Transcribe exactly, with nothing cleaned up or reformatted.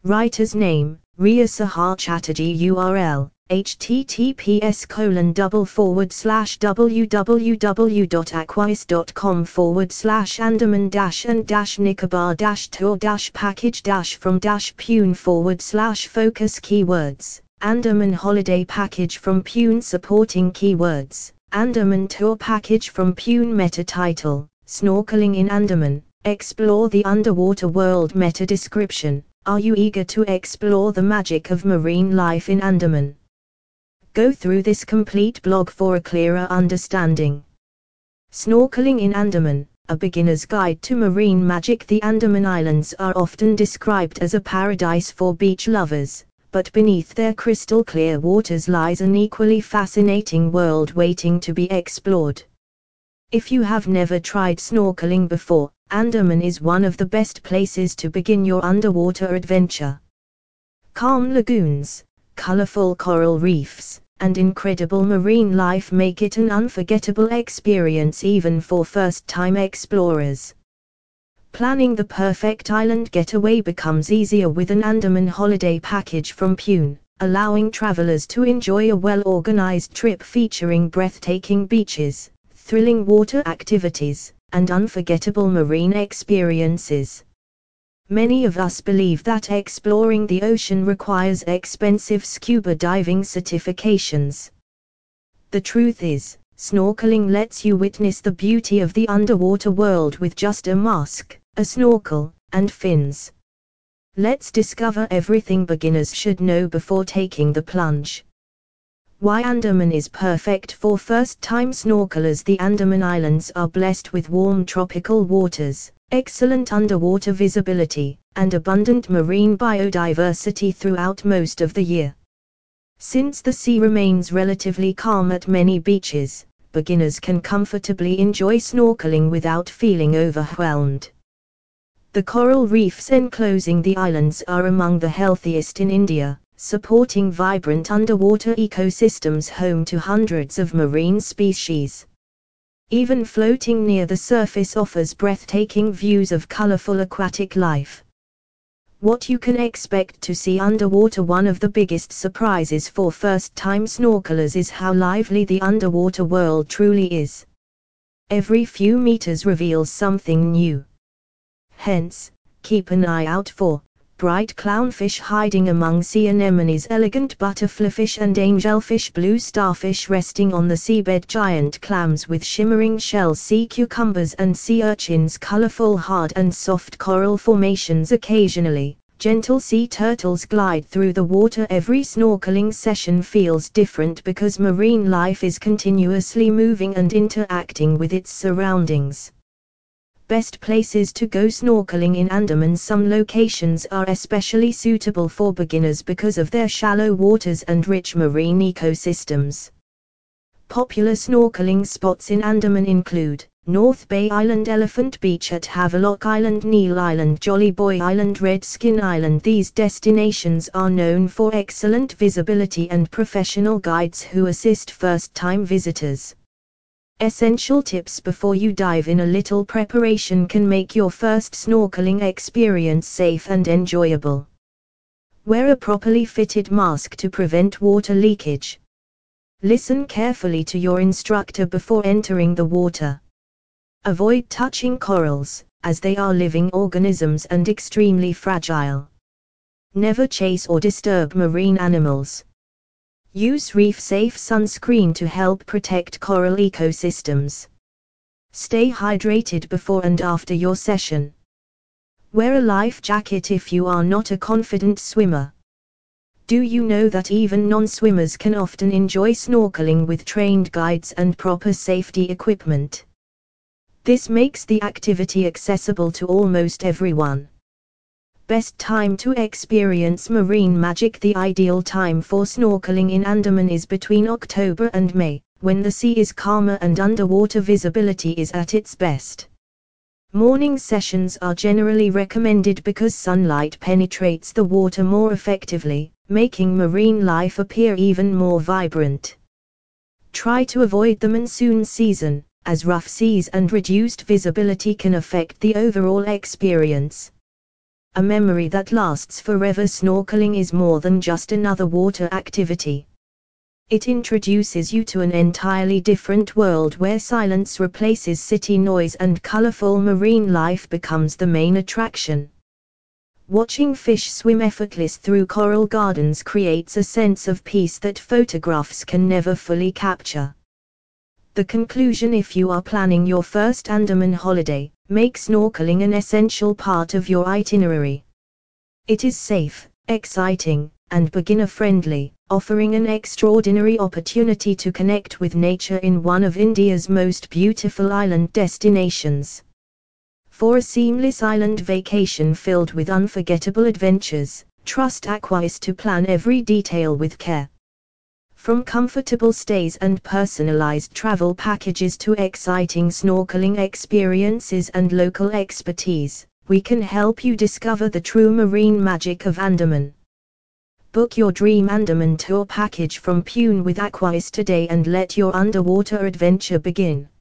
Writer's name, Riya Sahar Chatterjee. U R L, https colon double forward slash www.aquis.com forward slash Andaman dash and dash Nicobar dash tour dash package dash from dash Pune forward slash focus keywords, Andaman holiday package from Pune supporting keywords, Andaman tour package from Pune meta title, snorkeling in Andaman, explore the underwater world meta description. Are you eager to explore the magic of marine life in Andaman? Go through this complete blog for a clearer understanding. Snorkeling in Andaman, a beginner's guide to marine magic. The Andaman Islands are often described as a paradise for beach lovers, but beneath their crystal clear waters lies an equally fascinating world waiting to be explored. If you have never tried snorkeling before, Andaman is one of the best places to begin your underwater adventure. Calm lagoons, colorful coral reefs, and incredible marine life make it an unforgettable experience even for first-time explorers. Planning the perfect island getaway becomes easier with an Andaman holiday package from Pune, allowing travelers to enjoy a well-organized trip featuring breathtaking beaches, thrilling water activities, and unforgettable marine experiences. Many of us believe that exploring the ocean requires expensive scuba diving certifications. The truth is, snorkeling lets you witness the beauty of the underwater world with just a mask, a snorkel, and fins. Let's discover everything beginners should know before taking the plunge. Why Andaman is perfect for first-time snorkelers. The Andaman Islands are blessed with warm tropical waters, excellent underwater visibility, and abundant marine biodiversity throughout most of the year. Since the sea remains relatively calm at many beaches, beginners can comfortably enjoy snorkeling without feeling overwhelmed. The coral reefs enclosing the islands are among the healthiest in India, supporting vibrant underwater ecosystems home to hundreds of marine species. Even floating near the surface offers breathtaking views of colorful aquatic life. What you can expect to see underwater. One of the biggest surprises for first-time snorkelers is how lively the underwater world truly is. Every few meters reveals something new. Hence, keep an eye out for bright clownfish hiding among sea anemones, elegant butterflyfish and angelfish, blue starfish resting on the seabed, giant clams with shimmering shells, sea cucumbers and sea urchins, colorful hard and soft coral formations. Occasionally, gentle sea turtles glide through the water. Every snorkeling session feels different because marine life is continuously moving and interacting with its surroundings. Best places to go snorkeling in Andaman. Some locations are especially suitable for beginners because of their shallow waters and rich marine ecosystems. Popular snorkeling spots in Andaman include North Bay Island, Elephant Beach at Havelock Island, Neil Island, Jolly Boy Island, Redskin Island. These destinations are known for excellent visibility and professional guides who assist first-time visitors. Essential tips before you dive in. A little preparation can make your first snorkeling experience safe and enjoyable. Wear a properly fitted mask to prevent water leakage. Listen carefully to your instructor before entering the water. Avoid touching corals, as they are living organisms and extremely fragile. Never chase or disturb marine animals. Use reef-safe sunscreen to help protect coral ecosystems. Stay hydrated before and after your session. Wear a life jacket if you are not a confident swimmer. Do you know that even non-swimmers can often enjoy snorkeling with trained guides and proper safety equipment? This makes the activity accessible to almost everyone. Best time to experience marine magic. The ideal time for snorkeling in Andaman is between October and May, when the sea is calmer and underwater visibility is at its best. Morning sessions are generally recommended because sunlight penetrates the water more effectively, making marine life appear even more vibrant. Try to avoid the monsoon season, as rough seas and reduced visibility can affect the overall experience. a memory that lasts forever. Snorkeling is more than just another water activity. It introduces you to an entirely different world where silence replaces city noise and colorful marine life becomes the main attraction. Watching fish swim effortless through coral gardens creates a sense of peace that photographs can never fully capture. The conclusion: if you are planning your first Andaman holiday, make snorkeling an essential part of your itinerary. It is safe, exciting, and beginner-friendly, offering an extraordinary opportunity to connect with nature in one of India's most beautiful island destinations. For a seamless island vacation filled with unforgettable adventures, trust Aquis to plan every detail with care. From comfortable stays and personalized travel packages to exciting snorkeling experiences and local expertise, we can help you discover the true marine magic of Andaman. Book your dream Andaman tour package from Pune with Aquis today and let your underwater adventure begin.